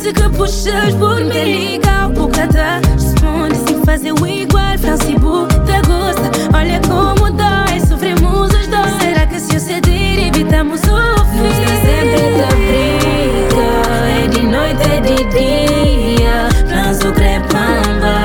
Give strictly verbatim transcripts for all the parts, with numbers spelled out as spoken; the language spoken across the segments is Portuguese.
parece que puxas por mim. Te liga o cada responde sem fazer o igual. Francisco te gosta, olha como dói. Sofremos os dois. Será que se eu ceder evitamos o fim? Nós tá sempre da briga. É de noite, é de dia. Lanço crepamba.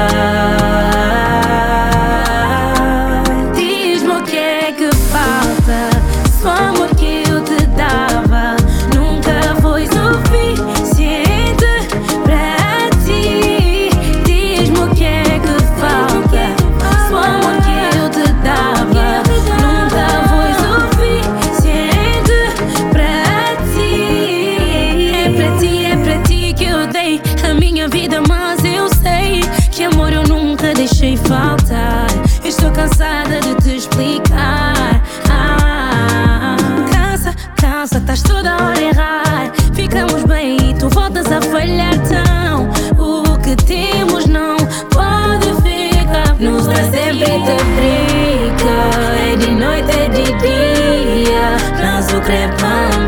Diz-me o que é que falta. Se o amor que eu te dava nunca foi suficiente para ti. Diz-me o que é que falta. Se o amor que eu te dava nunca foi suficiente para ti. É para ti, é para ti que eu dei a minha vida, mas eu sei que amor eu nunca deixei faltar. Estou cansada de te explicar. Ah, cansa, cansa, estás toda hora a errar. Ficamos bem e tu voltas a falhar. Então o que temos não pode ficar. Nos dá sempre de briga. É de noite, é de dia. Lanço crepando.